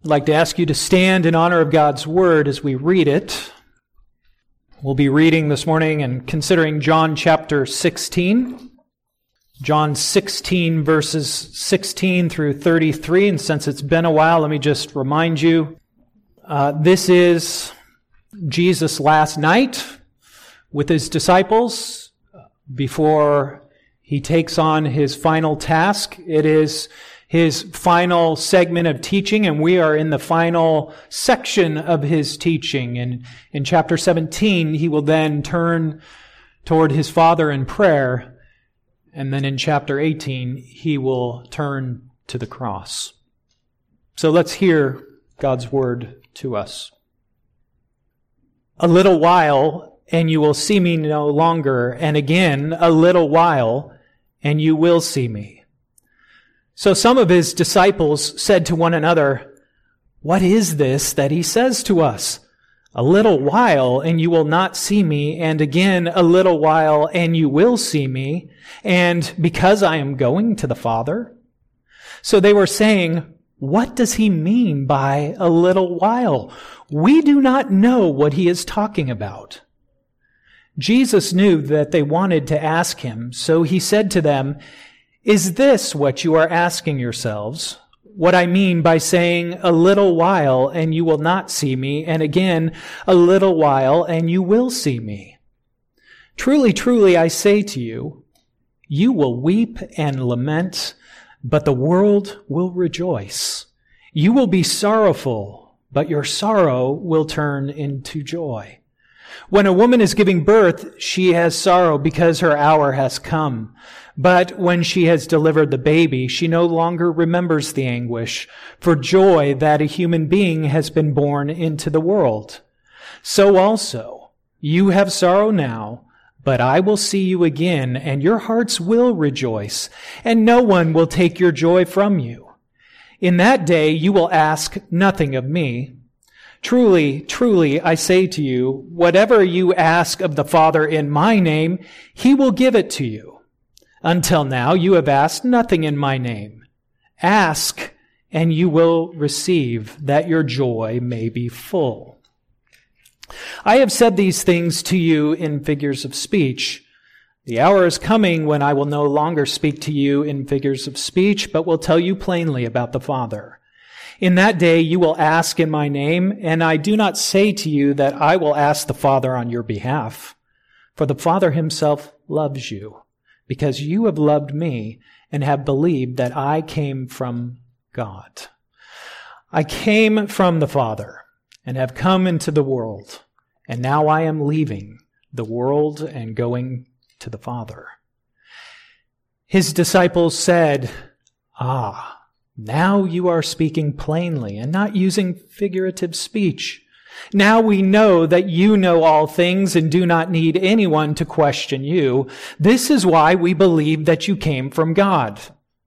I'd like to ask you to stand in honor of God's Word as we read it. We'll be reading this morning and considering John chapter 16. John 16 verses 16 through 33. And since it's been a while, let me just remind you, this is Jesus' last night with his disciples before he takes on his final task. It is his final segment of teaching, and we are in the final section of his teaching. And in chapter 17, he will then turn toward his Father in prayer. And then in chapter 18, he will turn to the cross. So let's hear God's word to us. A little while, and you will see me no longer. And again, a little while, and you will see me. So some of his disciples said to one another, "What is this that he says to us? A little while, and you will not see me, and again a little while, and you will see me, and because I am going to the Father?" So they were saying, "What does he mean by a little while? We do not know what he is talking about." Jesus knew that they wanted to ask him, so he said to them, "Is this what you are asking yourselves? What I mean by saying, a little while and you will not see me, and again, a little while and you will see me? Truly, truly, I say to you, you will weep and lament, but the world will rejoice. You will be sorrowful, but your sorrow will turn into joy. When a woman is giving birth, she has sorrow because her hour has come. But when she has delivered the baby, she no longer remembers the anguish for joy that a human being has been born into the world. So also, you have sorrow now, but I will see you again, and your hearts will rejoice, and no one will take your joy from you. In that day you will ask nothing of me. Truly, truly, I say to you, whatever you ask of the Father in my name, he will give it to you. Until now, you have asked nothing in my name. Ask, and you will receive, that your joy may be full. I have said these things to you in figures of speech. The hour is coming when I will no longer speak to you in figures of speech, but will tell you plainly about the Father. In that day you will ask in my name, and I do not say to you that I will ask the Father on your behalf, for the Father himself loves you, because you have loved me and have believed that I came from God. I came from the Father and have come into the world, and now I am leaving the world and going to the Father." His disciples said, "Now you are speaking plainly and not using figurative speech. Now we know that you know all things and do not need anyone to question you. This is why we believe that you came from God."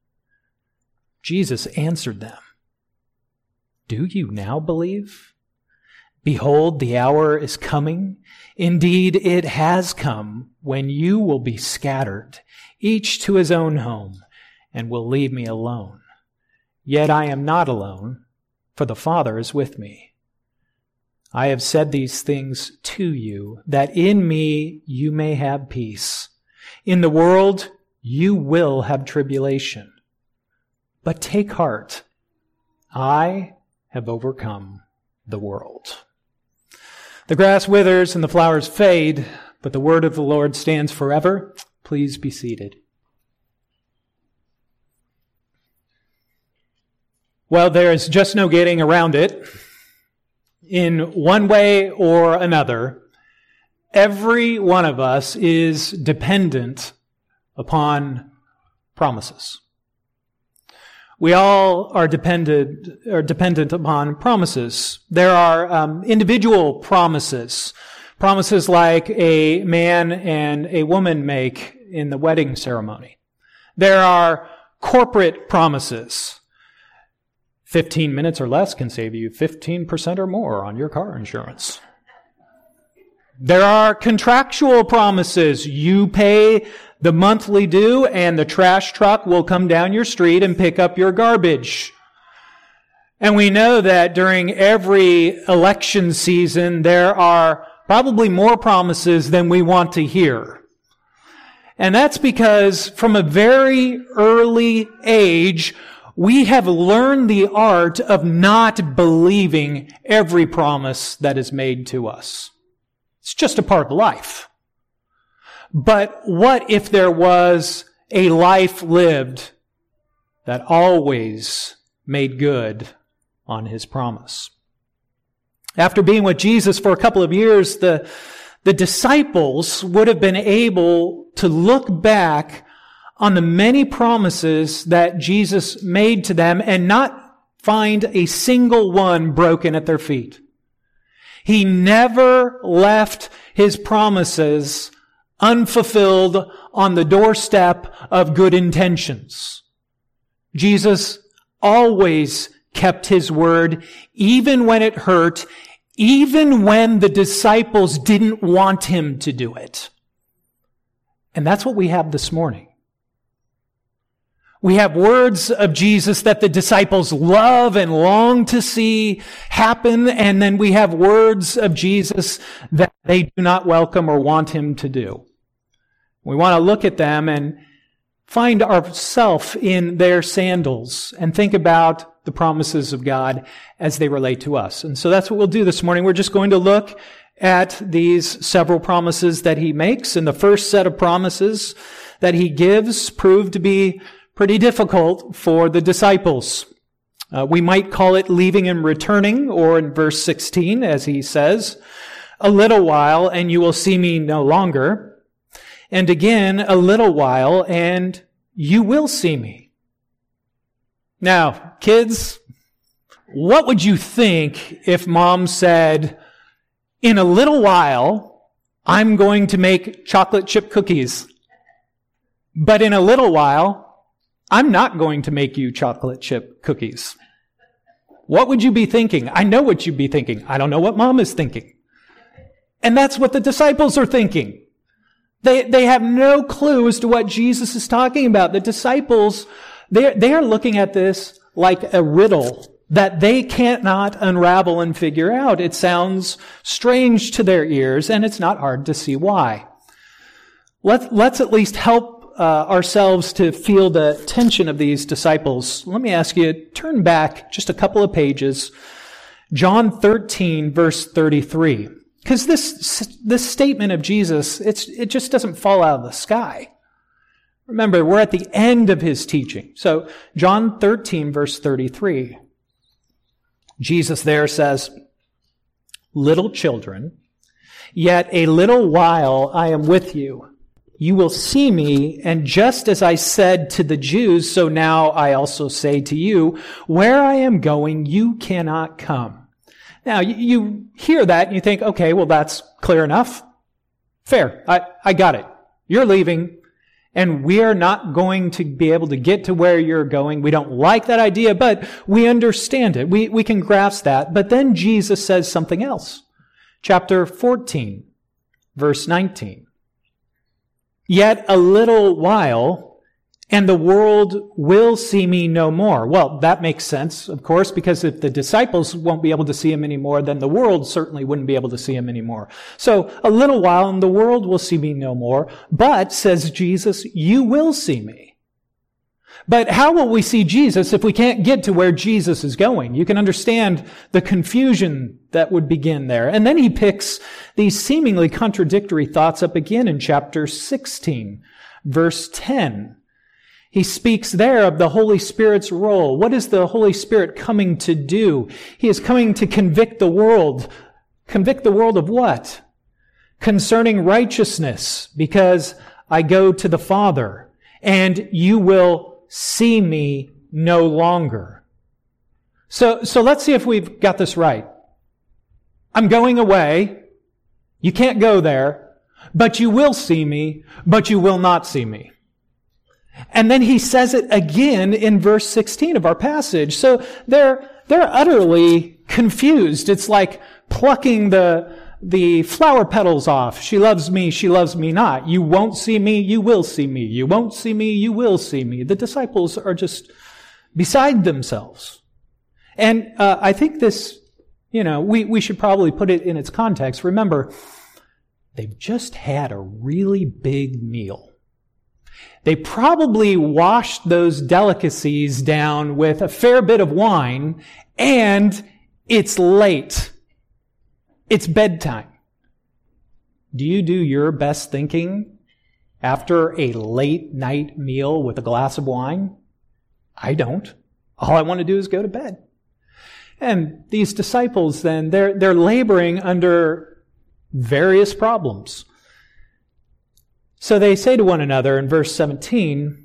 Jesus answered them, "Do you now believe? Behold, the hour is coming. Indeed, it has come when you will be scattered, each to his own home, and will leave me alone. Yet I am not alone, for the Father is with me. I have said these things to you, that in me you may have peace. In the world you will have tribulation. But take heart, I have overcome the world." The grass withers and the flowers fade, but the word of the Lord stands forever. Please be seated. Well, there is just no getting around it. In one way or another, every one of us is dependent upon promises. We all are dependent upon promises. There are individual promises, promises like a man and a woman make in the wedding ceremony. There are corporate promises. 15 minutes or less can save you 15% or more on your car insurance. There are contractual promises. You pay the monthly due and the trash truck will come down your street and pick up your garbage. And we know that during every election season, there are probably more promises than we want to hear. And that's because from a very early age, we have learned the art of not believing every promise that is made to us. It's just a part of life. But what if there was a life lived that always made good on his promise? After being with Jesus for a couple of years, the disciples would have been able to look back on the many promises that Jesus made to them and not find a single one broken at their feet. He never left his promises unfulfilled on the doorstep of good intentions. Jesus always kept his word, even when it hurt, even when the disciples didn't want him to do it. And that's what we have this morning. We have words of Jesus that the disciples love and long to see happen, and then we have words of Jesus that they do not welcome or want him to do. We want to look at them and find ourselves in their sandals and think about the promises of God as they relate to us. And so that's what we'll do this morning. We're just going to look at these several promises that he makes. And the first set of promises that he gives proved to be pretty difficult for the disciples. We might call it leaving and returning, or in verse 16, as he says, "A little while, and you will see me no longer. And again, a little while, and you will see me." Now, kids, what would you think if mom said, "In a little while, I'm going to make chocolate chip cookies. But in a little while, I'm not going to make you chocolate chip cookies"? What would you be thinking? I know what you'd be thinking. I don't know what mom is thinking. And that's what the disciples are thinking. They have no clue as to what Jesus is talking about. The disciples, they are looking at this like a riddle that they cannot unravel and figure out. It sounds strange to their ears, and it's not hard to see why. Let's at least help ourselves to feel the tension of these disciples. Let me ask you, turn back just a couple of pages. John 13, verse 33. Because this statement of Jesus, it just doesn't fall out of the sky. Remember, we're at the end of his teaching. So, John 13, verse 33. Jesus there says, "Little children, yet a little while I am with you. You will see me, and just as I said to the Jews, so now I also say to you, where I am going, you cannot come." Now, you hear that and you think, okay, well, that's clear enough. Fair. I got it. You're leaving, and we are not going to be able to get to where you're going. We don't like that idea, but we understand it. We can grasp that. But then Jesus says something else. Chapter 14, verse 19. "Yet a little while, and the world will see me no more." Well, that makes sense, of course, because if the disciples won't be able to see him anymore, then the world certainly wouldn't be able to see him anymore. So, a little while, and the world will see me no more. But, says Jesus, you will see me. But how will we see Jesus if we can't get to where Jesus is going? You can understand the confusion that would begin there. And then he picks these seemingly contradictory thoughts up again in chapter 16, verse 10. He speaks there of the Holy Spirit's role. What is the Holy Spirit coming to do? He is coming to convict the world. Convict the world of what? Concerning righteousness, because I go to the Father, and you will see me no longer. So let's see if we've got this right. I'm going away. You can't go there, but you will see me, but you will not see me. And then he says it again in verse 16 of our passage. So they're utterly confused. It's like plucking the flower petals off. She loves me not. You won't see me, you will see me. You won't see me, you will see me. The disciples are just beside themselves. And I think this, we should probably put it in its context. Remember, they've just had a really big meal. They probably washed those delicacies down with a fair bit of wine, and it's late. It's bedtime. Do you do your best thinking after a late night meal with a glass of wine? I don't. All I want to do is go to bed. And these disciples then, they're laboring under various problems. So they say to one another in verse 17,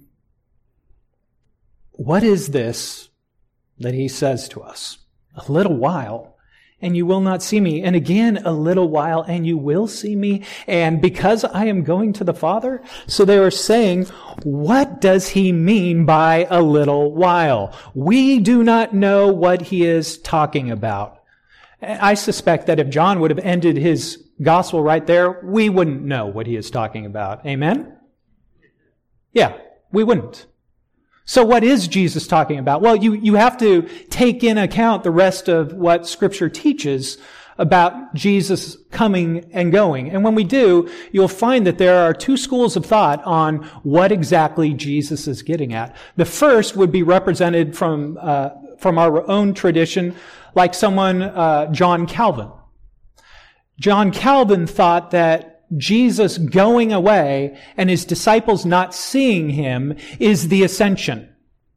"What is this that he says to us? A little while, and you will not see me. And again, a little while, and you will see me. And because I am going to the Father." So they were saying, what does he mean by a little while? We do not know what he is talking about. I suspect that if John would have ended his gospel right there, we wouldn't know what he is talking about. Amen? Yeah, we wouldn't. So what is Jesus talking about? Well, you have to take in account the rest of what Scripture teaches about Jesus coming and going. And when we do, you'll find that there are two schools of thought on what exactly Jesus is getting at. The first would be represented from our own tradition, like someone, John Calvin. John Calvin thought that Jesus going away and his disciples not seeing him is the ascension,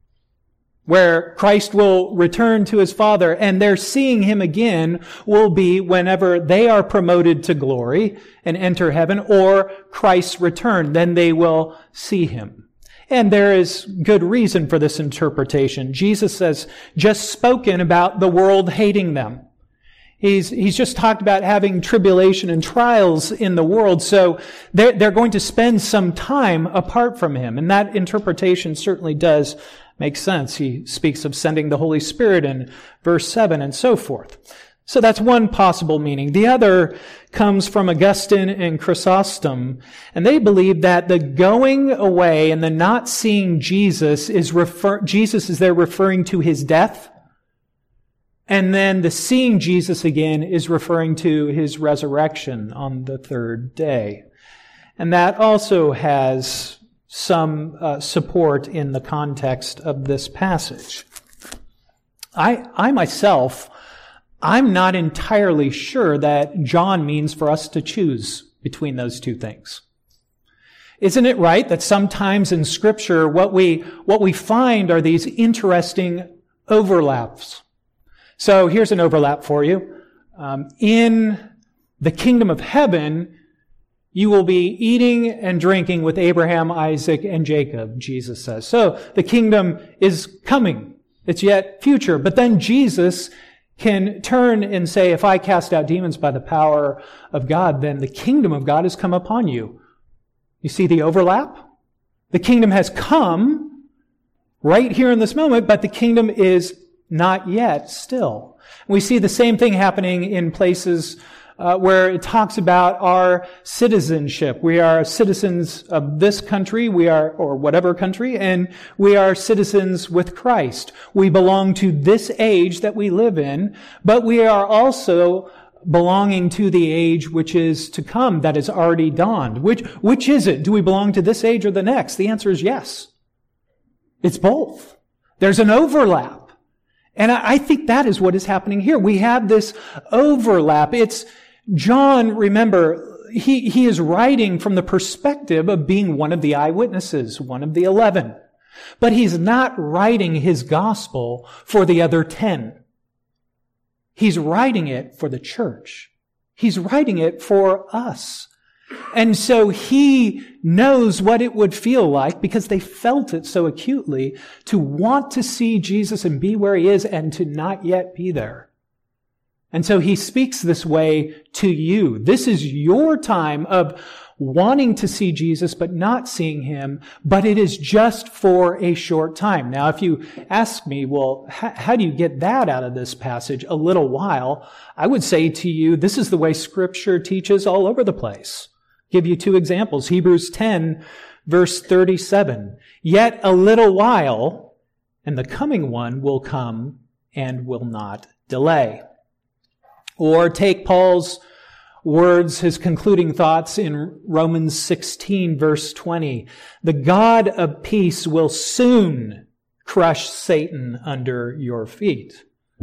where Christ will return to his Father, and their seeing him again will be whenever they are promoted to glory and enter heaven, or Christ's return. Then they will see him. And there is good reason for this interpretation. Jesus has just spoken about the world hating them. He's just talked about having tribulation and trials in the world, so they're going to spend some time apart from him. And that interpretation certainly does make sense. He speaks of sending the Holy Spirit in verse 7 and so forth. So that's one possible meaning. The other comes from Augustine and Chrysostom, and they believe that the going away and the not seeing Jesus is there referring to his death. And then the seeing Jesus again is referring to his resurrection on the third day. And that also has some support in the context of this passage. I myself, I'm not entirely sure that John means for us to choose between those two things. Isn't it right that sometimes in Scripture what we find are these interesting overlaps? So here's an overlap for you. In the kingdom of heaven, you will be eating and drinking with Abraham, Isaac, and Jacob, Jesus says. So the kingdom is coming. It's yet future. But then Jesus can turn and say, if I cast out demons by the power of God, then the kingdom of God has come upon you. You see the overlap? The kingdom has come right here in this moment, but the kingdom is not yet still. We see the same thing happening in places where it talks about our citizenship. We are citizens of this country, or whatever country, and we are citizens with Christ. We belong to this age that we live in, but we are also belonging to the age which is to come, that is already dawned. Which is it? Do we belong to this age or the next? The answer is yes. It's both. There's an overlap. And I think that is what is happening here. We have this overlap. It's John, remember, he is writing from the perspective of being one of the eyewitnesses, one of the 11. But he's not writing his gospel for the other 10. He's writing it for the church. He's writing it for us. And so he knows what it would feel like, because they felt it so acutely, to want to see Jesus and be where he is and to not yet be there. And so he speaks this way to you. This is your time of wanting to see Jesus but not seeing him, but it is just for a short time. Now, if you ask me, well, how do you get that out of this passage? A little while. I would say to you, this is the way Scripture teaches all over the place. Give you two examples. Hebrews 10, verse 37. Yet a little while, and the coming one will come and will not delay. Or take Paul's words, his concluding thoughts in Romans 16, verse 20. The God of peace will soon crush Satan under your feet.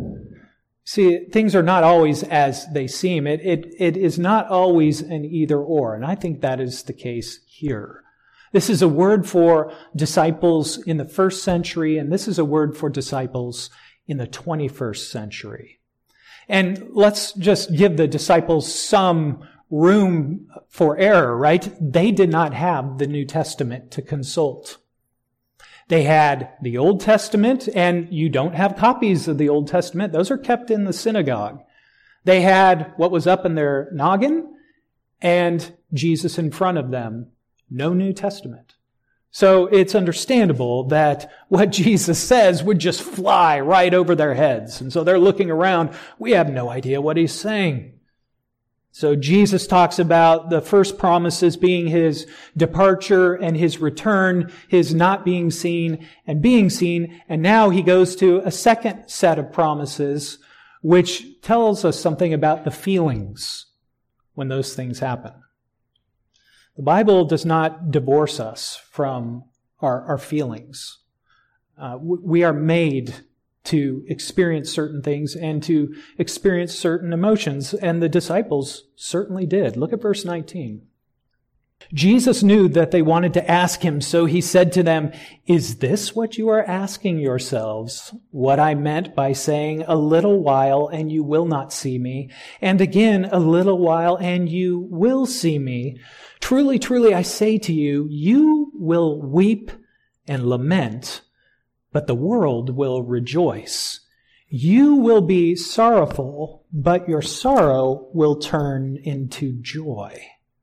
See, things are not always as they seem. It is not always an either or, and I think that is the case here. This is a word for disciples in the first century, and this is a word for disciples in the 21st century. And let's just give the disciples some room for error, right? They did not have the New Testament to consult. They had the Old Testament, and you don't have copies of the Old Testament. Those are kept in the synagogue. They had what was up in their noggin and Jesus in front of them. No New Testament. So it's understandable that what Jesus says would just fly right over their heads. And so they're looking around. We have no idea what he's saying. So Jesus talks about the first promises being his departure and his return, his not being seen and being seen. And now he goes to a second set of promises, which tells us something about the feelings when those things happen. The Bible does not divorce us from our feelings. We are made to experience certain things and to experience certain emotions, and the disciples certainly did. Look at verse 19. Jesus knew that they wanted to ask him, so he said to them, "Is this what you are asking yourselves? What I meant by saying, 'A little while and you will not see me,' and again, 'A little while and you will see me'? Truly, truly, I say to you, you will weep and lament, but the world will rejoice. You will be sorrowful, but your sorrow will turn into joy."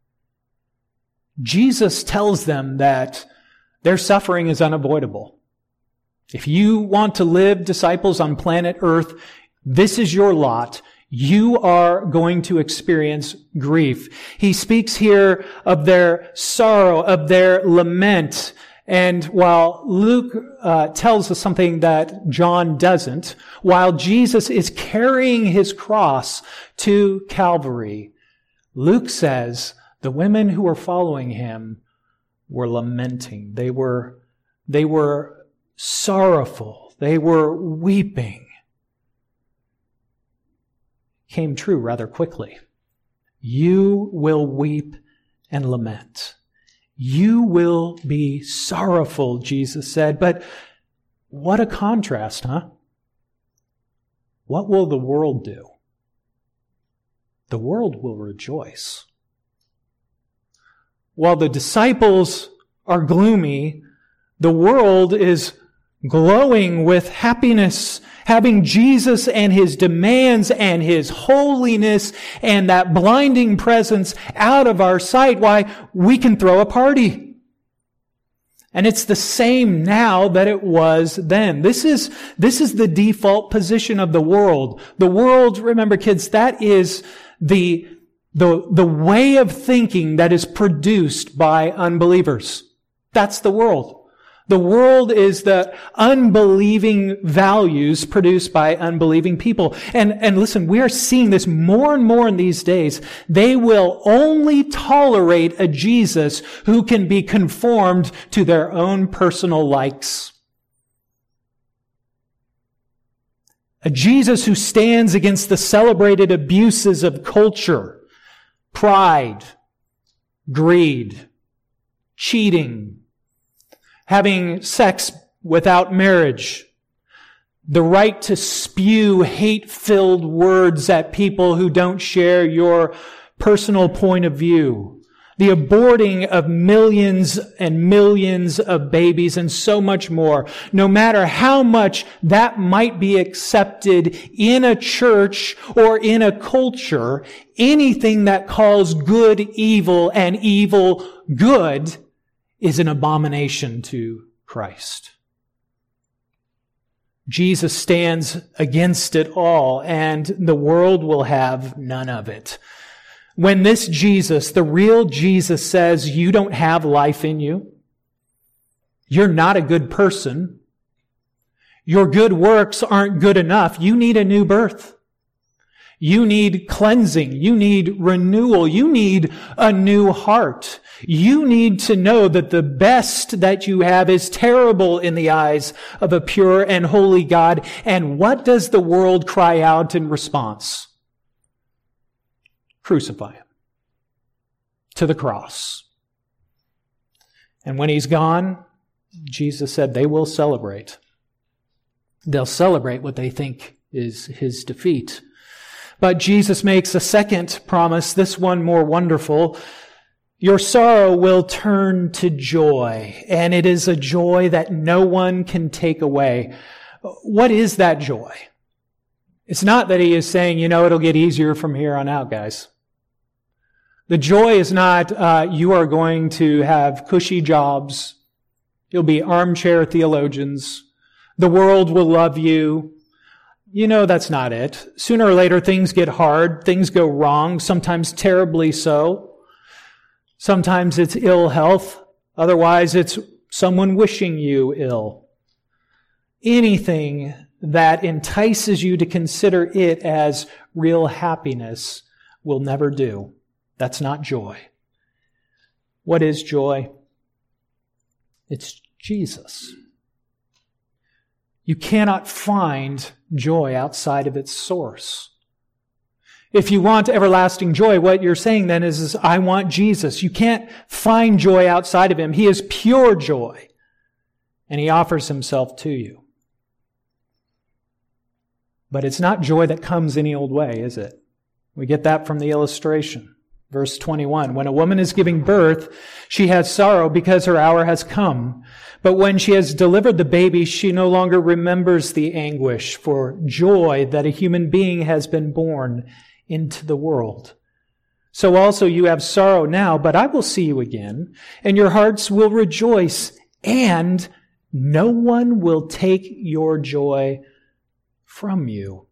Jesus tells them that their suffering is unavoidable. If you want to live, disciples, on planet Earth, this is your lot. You are going to experience grief. He speaks here of their sorrow, of their lament. And while Luke tells us something that John doesn't, while Jesus is carrying his cross to Calvary, Luke says the women who were following him were lamenting. They were sorrowful. They were weeping. Came true rather quickly. You will weep and lament. You will be sorrowful, Jesus said. But what a contrast, huh? What will the world do? The world will rejoice. While the disciples are gloomy, the world is glowing with happiness, having Jesus and his demands and his holiness and that blinding presence out of our sight. Why, we can throw a party. And it's the same now that it was then. This is the default position of the world. The world, remember kids, that is the way of thinking that is produced by unbelievers. That's the world. The world is the unbelieving values produced by unbelieving people. And listen, we are seeing this more and more in these days. They will only tolerate a Jesus who can be conformed to their own personal likes. A Jesus who stands against the celebrated abuses of culture, pride, greed, cheating, having sex without marriage, the right to spew hate-filled words at people who don't share your personal point of view, the aborting of millions and millions of babies, and so much more. No matter how much that might be accepted in a church or in a culture, anything that calls good evil and evil good is an abomination to Christ. Jesus stands against it all, and the world will have none of it. When this Jesus, the real Jesus, says, you don't have life in you, you're not a good person, Your good works aren't good enough. You need a new birth. You need cleansing. You need renewal. You need a new heart. You need to know that the best that you have is terrible in the eyes of a pure and holy God. And what does the world cry out in response? Crucify him. To the cross. And when he's gone, Jesus said they will celebrate. They'll celebrate what they think is his defeat. But Jesus makes a second promise, this one more wonderful. Your sorrow will turn to joy, and it is a joy that no one can take away. What is that joy? It's not that he is saying, it'll get easier from here on out, guys. The joy is not, you are going to have cushy jobs. You'll be armchair theologians. The world will love you. That's not it. Sooner or later, things get hard. Things go wrong, sometimes terribly so. Sometimes it's ill health. Otherwise, it's someone wishing you ill. Anything that entices you to consider it as real happiness will never do. That's not joy. What is joy? It's Jesus. You cannot find joy outside of its source. If you want everlasting joy, what you're saying then is I want Jesus. You can't find joy outside of him. He is pure joy, and he offers himself to you. But it's not joy that comes any old way, is it? We get that from the illustration. Verse 21, when a woman is giving birth, she has sorrow because her hour has come. But when she has delivered the baby, she no longer remembers the anguish for joy that a human being has been born into the world. So also you have sorrow now, but I will see you again, and your hearts will rejoice, and no one will take your joy from you.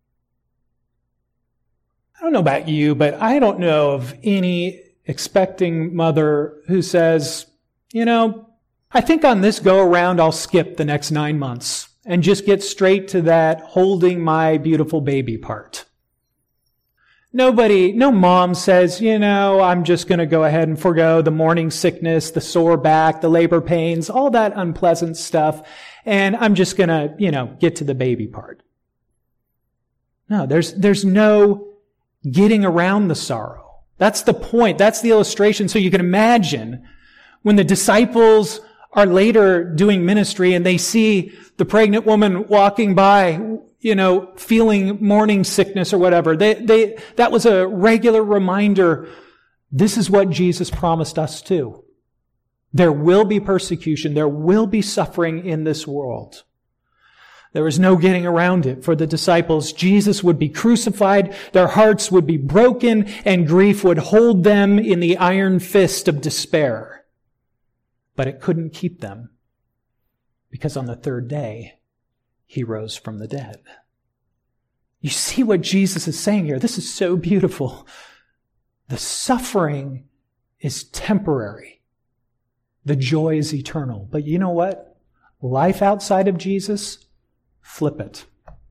I don't know about you, but I don't know of any expecting mother who says, I think on this go around I'll skip the next 9 months and just get straight to that holding my beautiful baby part. No mom says, I'm just going to go ahead and forego the morning sickness, the sore back, the labor pains, all that unpleasant stuff, and I'm just going to, get to the baby part. No, there's no getting around the sorrow. That's the point. That's the illustration. So you can imagine when the disciples are later doing ministry and they see the pregnant woman walking by, feeling morning sickness or whatever. That was a regular reminder. This is what Jesus promised us too. There will be persecution. There will be suffering in this world. There was no getting around it for the disciples. Jesus would be crucified, their hearts would be broken, and grief would hold them in the iron fist of despair. But it couldn't keep them, because on the third day, he rose from the dead. You see what Jesus is saying here? This is so beautiful. The suffering is temporary. The joy is eternal. But you know what? Life outside of Jesus, flip it.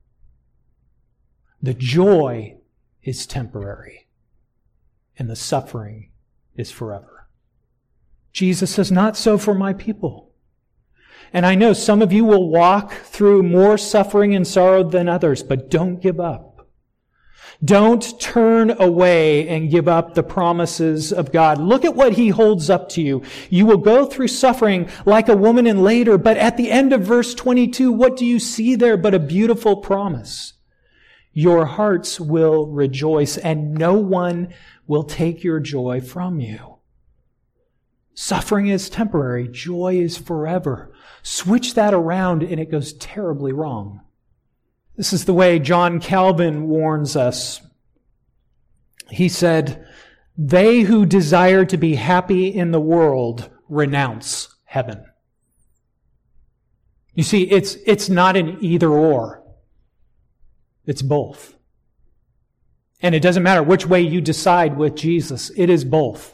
The joy is temporary, and the suffering is forever. Jesus says, not so for my people. And I know some of you will walk through more suffering and sorrow than others, but don't give up. Don't turn away and give up the promises of God. Look at what he holds up to you. You will go through suffering like a woman in labor, but at the end of verse 22, what do you see there but a beautiful promise? Your hearts will rejoice, and no one will take your joy from you. Suffering is temporary. Joy is forever. Switch that around and it goes terribly wrong. This is the way John Calvin warns us. He said, they who desire to be happy in the world renounce heaven. You see, it's not an either or. It's both. And it doesn't matter which way you decide with Jesus. It is both.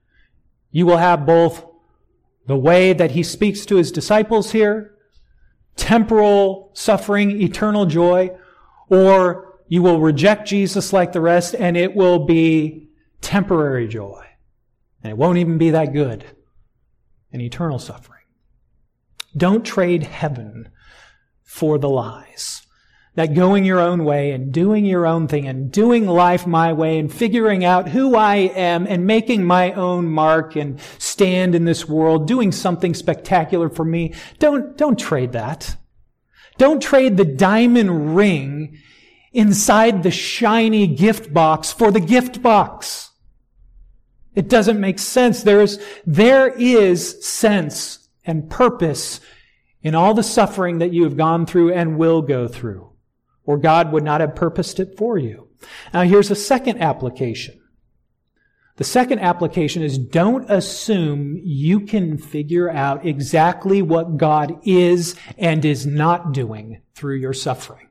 You will have both the way that he speaks to his disciples here, temporal suffering, eternal joy, or you will reject Jesus like the rest and it will be temporary joy. And it won't even be that good. And eternal suffering. Don't trade heaven for the lies. That going your own way and doing your own thing and doing life my way and figuring out who I am and making my own mark and stand in this world, doing something spectacular for me. Don't trade that. Don't trade the diamond ring inside the shiny gift box for the gift box. It doesn't make sense. There is sense and purpose in all the suffering that you have gone through and will go through, or God would not have purposed it for you. Now here's a second application. The second application is don't assume you can figure out exactly what God is and is not doing through your suffering.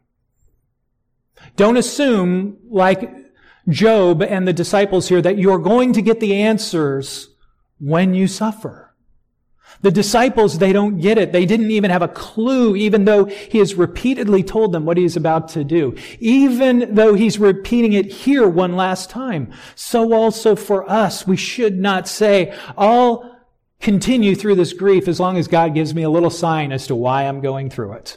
Don't assume, like Job and the disciples here, that you're going to get the answers when you suffer. The disciples, they don't get it. They didn't even have a clue, even though he has repeatedly told them what he's about to do. Even though he's repeating it here one last time. So also for us, we should not say, I'll continue through this grief as long as God gives me a little sign as to why I'm going through it.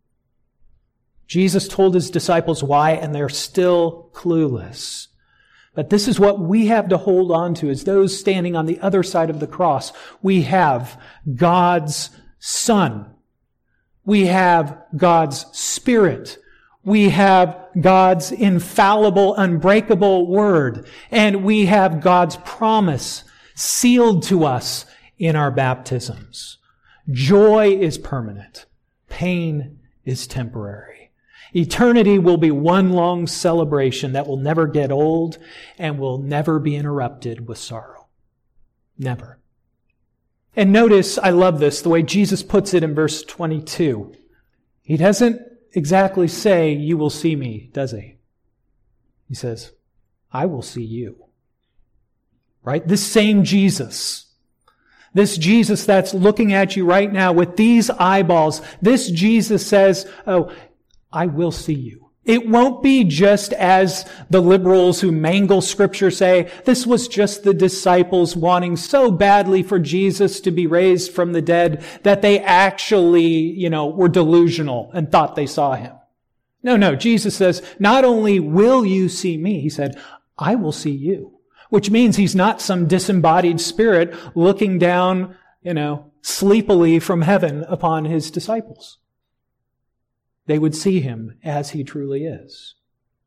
Jesus told his disciples why, and they're still clueless. But this is what we have to hold on to as those standing on the other side of the cross. We have God's Son. We have God's Spirit. We have God's infallible, unbreakable Word. And we have God's promise sealed to us in our baptisms. Joy is permanent. Pain is temporary. Eternity will be one long celebration that will never get old and will never be interrupted with sorrow. Never. And notice, I love this, the way Jesus puts it in verse 22. He doesn't exactly say, you will see me, does he? He says, I will see you. Right? This same Jesus. This Jesus that's looking at you right now with these eyeballs. This Jesus says, oh, I will see you. It won't be just as the liberals who mangle Scripture say, this was just the disciples wanting so badly for Jesus to be raised from the dead that they actually, were delusional and thought they saw him. No, Jesus says, not only will you see me, he said, I will see you. Which means he's not some disembodied spirit looking down, sleepily from heaven upon his disciples. They would see him as he truly is.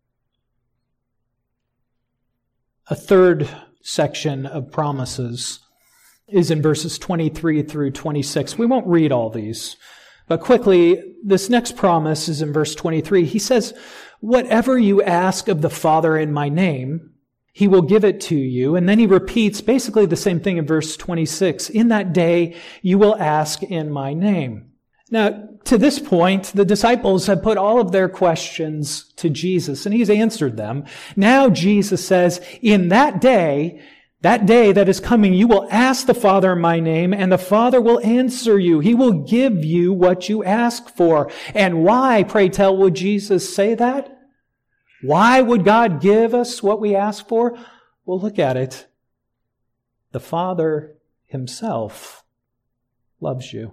A third section of promises is in verses 23 through 26. We won't read all these, but quickly, this next promise is in verse 23. He says, whatever you ask of the Father in my name, he will give it to you. And then he repeats basically the same thing in verse 26. In that day, you will ask in my name. Now, to this point, the disciples have put all of their questions to Jesus, and he's answered them. Now Jesus says, in that day that is coming, you will ask the Father in my name, and the Father will answer you. He will give you what you ask for. And why, pray tell, would Jesus say that? Why would God give us what we ask for? Well, look at it. The Father himself loves you.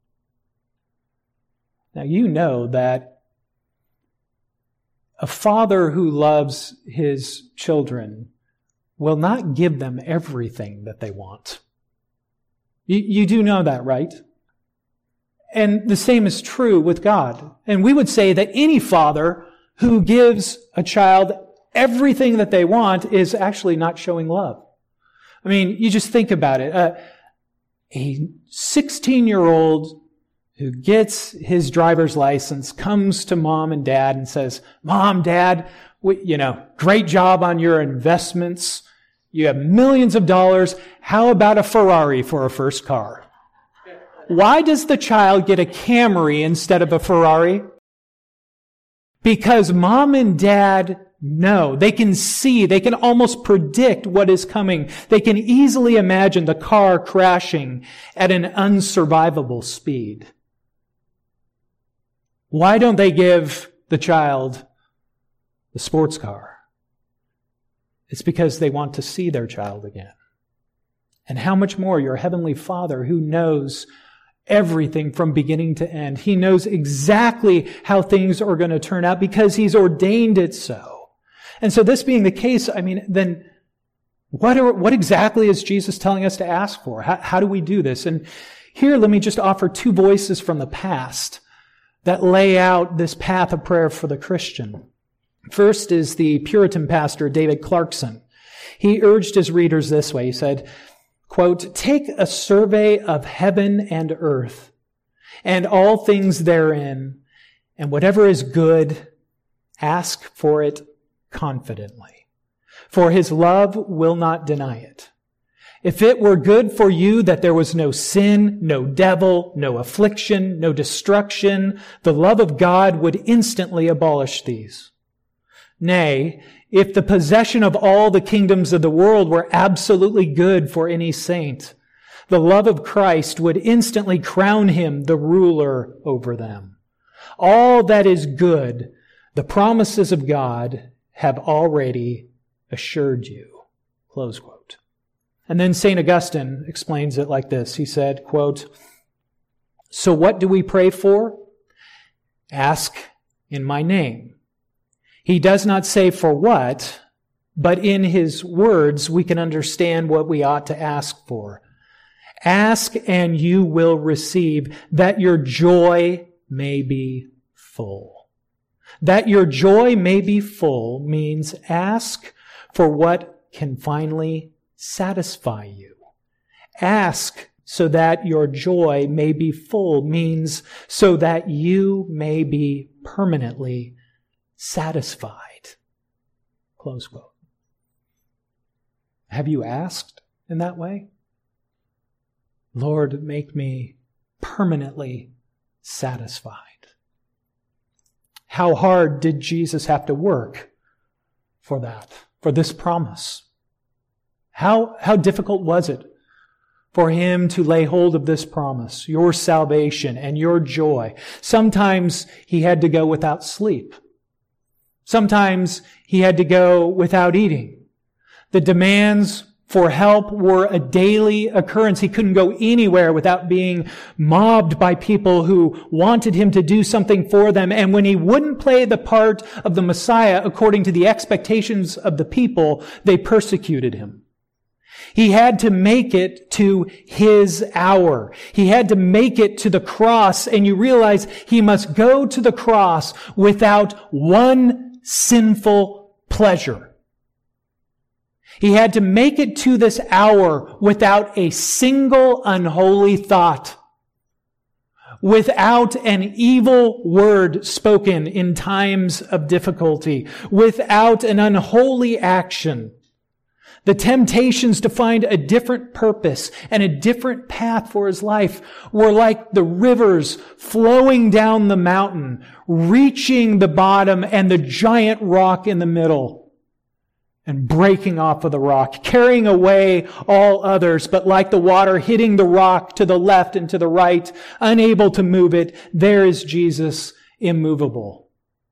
Now, you know that a father who loves his children will not give them everything that they want. You do know that, right? And the same is true with God. And we would say that any father who gives a child everything that they want is actually not showing love. I mean, you just think about it. A 16-year-old who gets his driver's license, comes to mom and dad and says, Mom, Dad, great job on your investments. You have millions of dollars. How about a Ferrari for a first car? Why does the child get a Camry instead of a Ferrari? Because mom and dad know. They can see. They can almost predict what is coming. They can easily imagine the car crashing at an unsurvivable speed. Why don't they give the child the sports car? It's because they want to see their child again. And how much more your Heavenly Father, who knows everything from beginning to end. He knows exactly how things are going to turn out because He's ordained it so. And so this being the case, then what exactly is Jesus telling us to ask for? How do we do this? And here, let me just offer two voices from the past that lay out this path of prayer for the Christian. First is the Puritan pastor, David Clarkson. He urged his readers this way. He said, quote, "Take a survey of heaven and earth and all things therein, and whatever is good, ask for it confidently. For His love will not deny it. If it were good for you that there was no sin, no devil, no affliction, no destruction, the love of God would instantly abolish these. Nay, if the possession of all the kingdoms of the world were absolutely good for any saint, the love of Christ would instantly crown him the ruler over them. All that is good, the promises of God have already assured you." Close quote. And then St. Augustine explains it like this. He said, quote, "So what do we pray for? Ask in my name." He does not say for what, but in His words we can understand what we ought to ask for. Ask and you will receive, that your joy may be full. That your joy may be full means ask for what can finally satisfy you. Ask so that your joy may be full means so that you may be permanently satisfied. Close quote. Have you asked in that way? Lord, make me permanently satisfied. How hard did Jesus have to work for that, for this promise? How difficult was it for Him to lay hold of this promise, your salvation and your joy? Sometimes He had to go without sleep. Sometimes He had to go without eating. The demands for help were a daily occurrence. He couldn't go anywhere without being mobbed by people who wanted Him to do something for them. And when He wouldn't play the part of the Messiah according to the expectations of the people, they persecuted Him. He had to make it to His hour. He had to make it to the cross, and you realize He must go to the cross without one sinful pleasure. He had to make it to this hour without a single unholy thought, without an evil word spoken in times of difficulty, without an unholy action. The temptations to find a different purpose and a different path for His life were like the rivers flowing down the mountain, reaching the bottom and the giant rock in the middle, and breaking off of the rock, carrying away all others, but like the water hitting the rock to the left and to the right, unable to move it, there is Jesus immovable.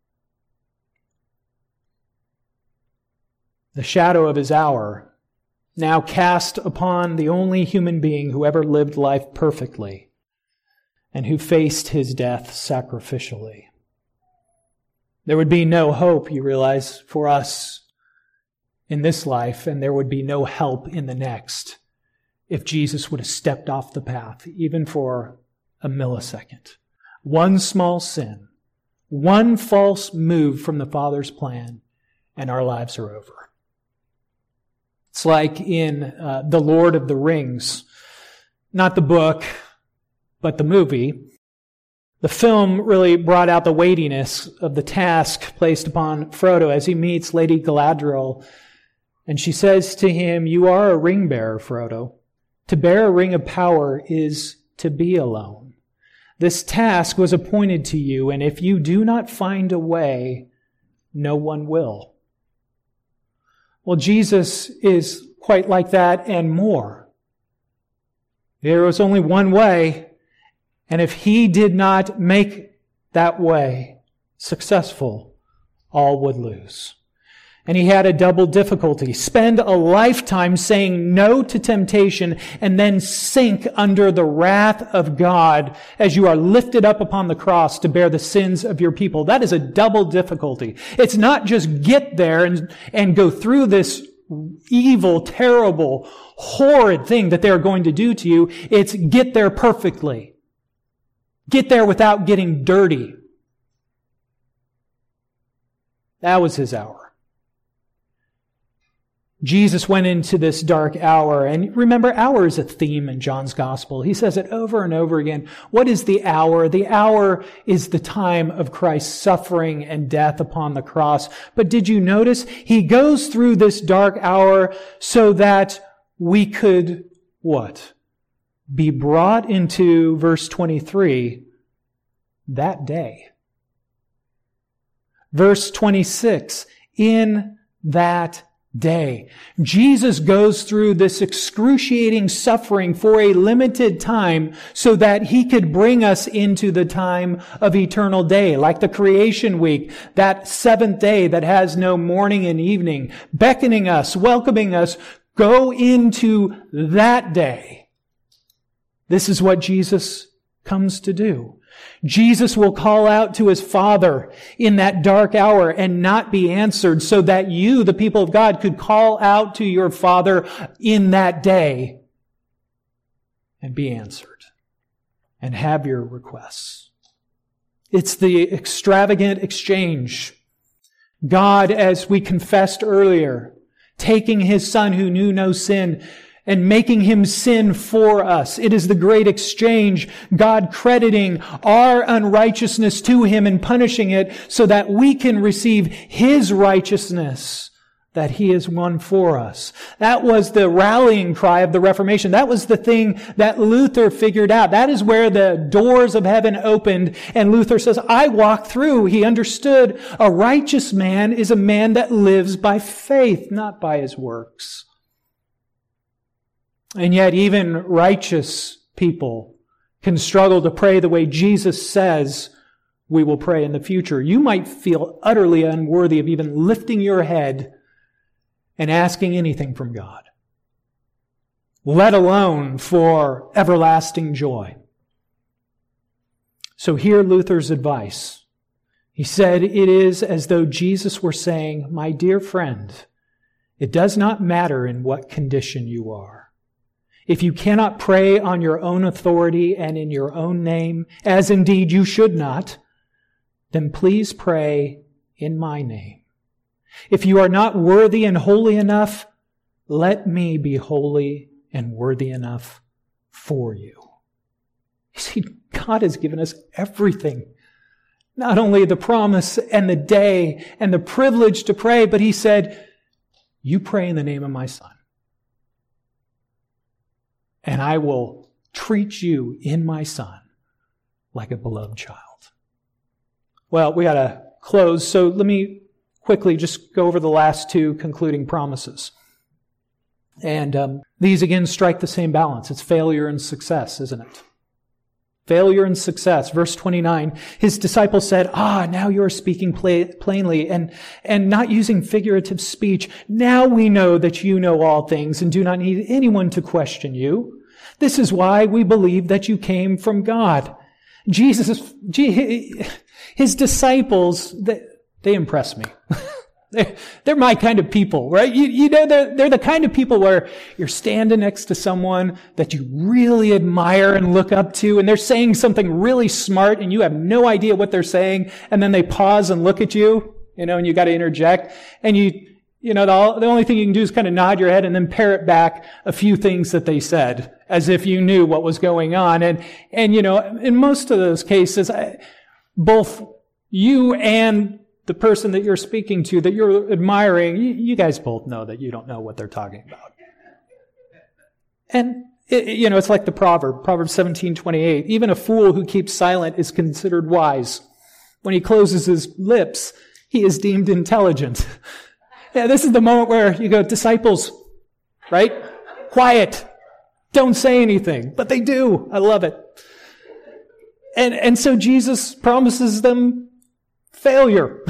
The shadow of His hour now cast upon the only human being who ever lived life perfectly and who faced His death sacrificially. There would be no hope, you realize, for us in this life, and there would be no help in the next if Jesus would have stepped off the path, even for a millisecond. One small sin, one false move from the Father's plan, and our lives are over. It's like in The Lord of the Rings, not the book, but the movie. The film really brought out the weightiness of the task placed upon Frodo as he meets Lady Galadriel. And she says to him, "You are a ring bearer, Frodo. To bear a ring of power is to be alone. This task was appointed to you, and if you do not find a way, no one will." Well, Jesus is quite like that and more. There was only one way, and if He did not make that way, successful, all would lose. And he had a double difficulty. Spend a lifetime saying no to temptation and then sink under the wrath of God as you are lifted up upon the cross to bear the sins of your people. That is a double difficulty. It's not just get there and go through this evil, terrible, horrid thing that they're going to do to you. It's get there perfectly. Get there without getting dirty. That was his hour. Jesus went into this dark hour, and remember, hour is a theme in John's gospel. He says it over and over again. What is the hour? The hour is the time of Christ's suffering and death upon the cross. But did you notice? He goes through this dark hour so that we could, what? Be brought into, verse 23, that day. Verse 26, in that day. Jesus goes through this excruciating suffering for a limited time so that he could bring us into the time of eternal day, like the creation week, that seventh day that has no morning and evening, beckoning us, welcoming us, go into that day. This is what Jesus comes to do. Jesus will call out to his Father in that dark hour and not be answered, so that you, the people of God, could call out to your Father in that day and be answered and have your requests. It's the extravagant exchange. God, as we confessed earlier, taking his Son who knew no sin and making him sin for us. It is the great exchange, God crediting our unrighteousness to him and punishing it so that we can receive his righteousness that he has won for us. That was the rallying cry of the Reformation. That was the thing that Luther figured out. That is where the doors of heaven opened, and Luther says, I walked through. He understood a righteous man is a man that lives by faith, not by his works. And yet even righteous people can struggle to pray the way Jesus says we will pray in the future. You might feel utterly unworthy of even lifting your head and asking anything from God, let alone for everlasting joy. So hear Luther's advice. He said, it is as though Jesus were saying, my dear friend, it does not matter in what condition you are. If you cannot pray on your own authority and in your own name, as indeed you should not, then please pray in my name. If you are not worthy and holy enough, let me be holy and worthy enough for you. You see, God has given us everything. Not only the promise and the day and the privilege to pray, but he said, you pray in the name of my Son. And I will treat you in my Son like a beloved child. Well, we got to close, so let me quickly just go over the last two concluding promises. And these again strike the same balance. It's failure and success, isn't it? Failure and success. Verse 29, his disciples said, now you are speaking plainly and not using figurative speech. Now we know that you know all things and do not need anyone to question you. This is why we believe that you came from God. His disciples, they impress me. They're my kind of people, right? You know, they're the kind of people where you're standing next to someone that you really admire and look up to, and they're saying something really smart, and you have no idea what they're saying, and then they pause and look at you, and you got to interject, and the only thing you can do is kind of nod your head and then parrot back a few things that they said, as if you knew what was going on, and in most of those cases, both you and the person that you're speaking to, that you're admiring, you guys both know that you don't know what they're talking about. And, it's like the proverb, Proverbs 17:28. Even a fool who keeps silent is considered wise. When he closes his lips, he is deemed intelligent. Yeah, this is the moment where you go, disciples, right? Quiet. Don't say anything. But they do. I love it. And so Jesus promises them failure.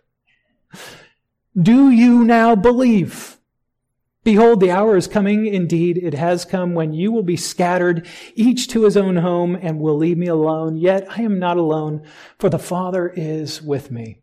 Do you now believe? Behold, the hour is coming. Indeed, it has come when you will be scattered, each to his own home, and will leave me alone. Yet I am not alone, for the Father is with me.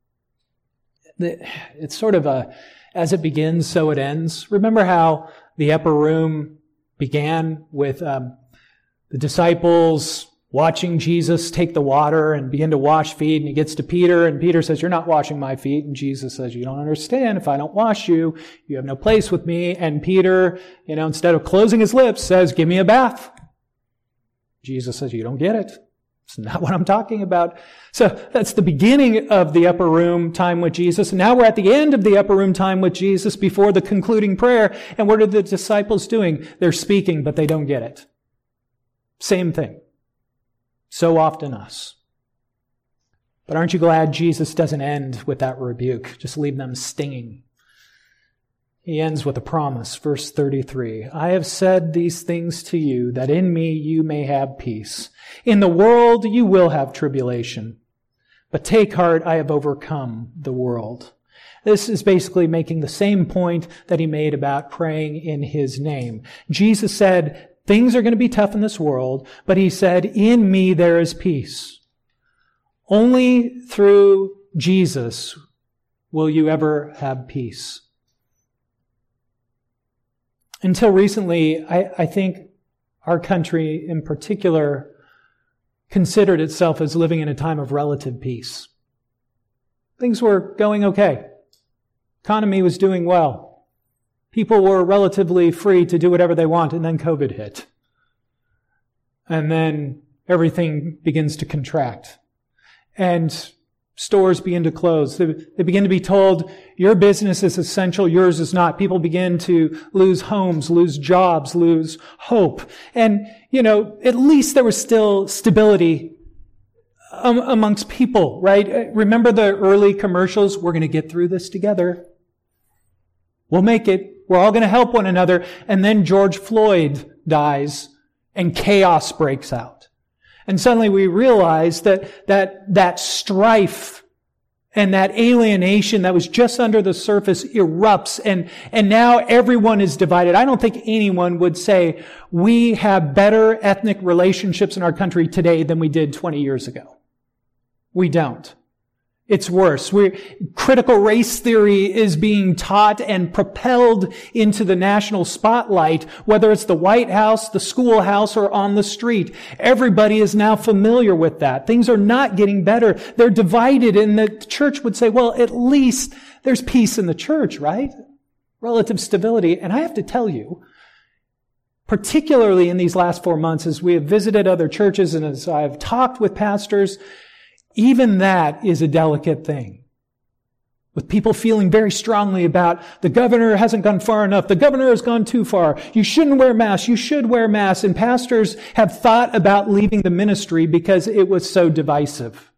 It's sort of as it begins, so it ends. Remember how the upper room began with the disciples watching Jesus take the water and begin to wash feet, and he gets to Peter, and Peter says, "You're not washing my feet." And Jesus says, "You don't understand. If I don't wash you, you have no place with me." And Peter, instead of closing his lips, says, "Give me a bath." Jesus says, "You don't get it. It's not what I'm talking about." So that's the beginning of the upper room time with Jesus. And now we're at the end of the upper room time with Jesus before the concluding prayer. And what are the disciples doing? They're speaking, but they don't get it. Same thing. So often us. But aren't you glad Jesus doesn't end with that rebuke? Just leave them stinging. He ends with a promise. Verse 33, "I have said these things to you, that in me you may have peace. In the world you will have tribulation. But take heart, I have overcome the world." This is basically making the same point that he made about praying in his name. Jesus said, things are going to be tough in this world, but he said, in me there is peace. Only through Jesus will you ever have peace. Until recently, I think our country in particular considered itself as living in a time of relative peace. Things were going okay. Economy was doing well. People were relatively free to do whatever they want, and then COVID hit. And then everything begins to contract. And stores begin to close. They begin to be told, your business is essential, yours is not. People begin to lose homes, lose jobs, lose hope. And, at least there was still stability amongst people, right? Remember the early commercials? We're going to get through this together. We'll make it. We're all going to help one another. And then George Floyd dies and chaos breaks out. And suddenly we realize that strife and that alienation that was just under the surface erupts, and now everyone is divided. I don't think anyone would say we have better ethnic relationships in our country today than we did 20 years ago. We don't. It's worse. Critical race theory is being taught and propelled into the national spotlight, whether it's the White House, the schoolhouse, or on the street. Everybody is now familiar with that. Things are not getting better. They're divided, and the church would say, well, at least there's peace in the church, right? Relative stability. And I have to tell you, particularly in these last 4 months, as we have visited other churches and as I've talked with pastors, even that is a delicate thing. With people feeling very strongly about the governor hasn't gone far enough. The governor has gone too far. You shouldn't wear masks. You should wear masks. And pastors have thought about leaving the ministry because it was so divisive.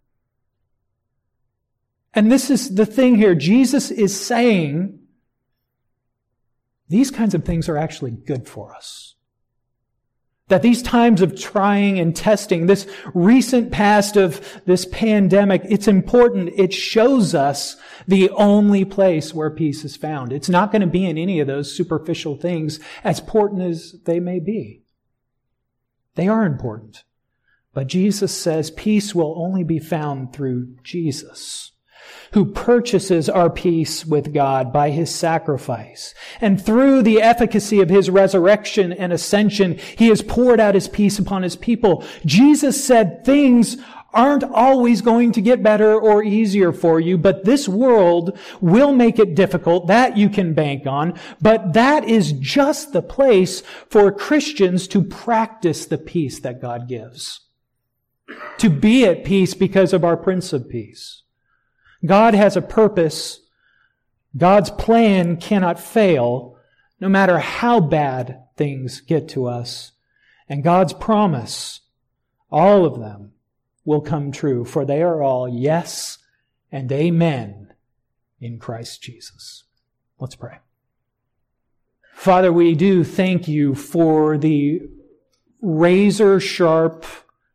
And this is the thing here. Jesus is saying these kinds of things are actually good for us. That these times of trying and testing, this recent past of this pandemic, it's important. It shows us the only place where peace is found. It's not going to be in any of those superficial things, as important as they may be. They are important. But Jesus says peace will only be found through Jesus, who purchases our peace with God by his sacrifice. And through the efficacy of his resurrection and ascension, he has poured out his peace upon his people. Jesus said things aren't always going to get better or easier for you, but this world will make it difficult. That you can bank on. But that is just the place for Christians to practice the peace that God gives. To be at peace because of our Prince of Peace. God has a purpose. God's plan cannot fail, no matter how bad things get to us. And God's promise, all of them, will come true, for they are all yes and amen in Christ Jesus. Let's pray. Father, we do thank you for the razor-sharp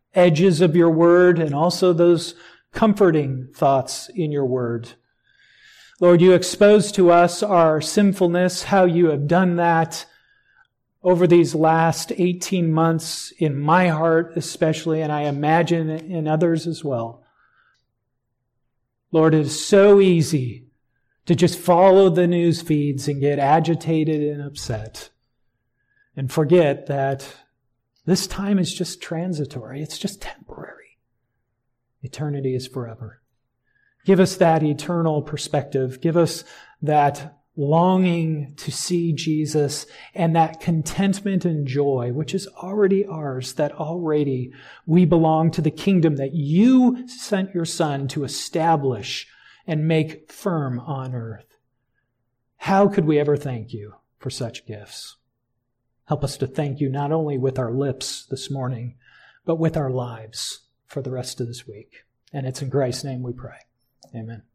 edges of your word and also those comforting thoughts in your word. Lord, you expose to us our sinfulness, how you have done that over these last 18 months in my heart especially, and I imagine in others as well. Lord, it is so easy to just follow the news feeds and get agitated and upset and forget that this time is just transitory. It's just temporary. Eternity is forever. Give us that eternal perspective. Give us that longing to see Jesus and that contentment and joy, which is already ours, that already we belong to the kingdom that you sent your Son to establish and make firm on earth. How could we ever thank you for such gifts? Help us to thank you not only with our lips this morning, but with our lives for the rest of this week. And it's in Christ's name we pray. Amen.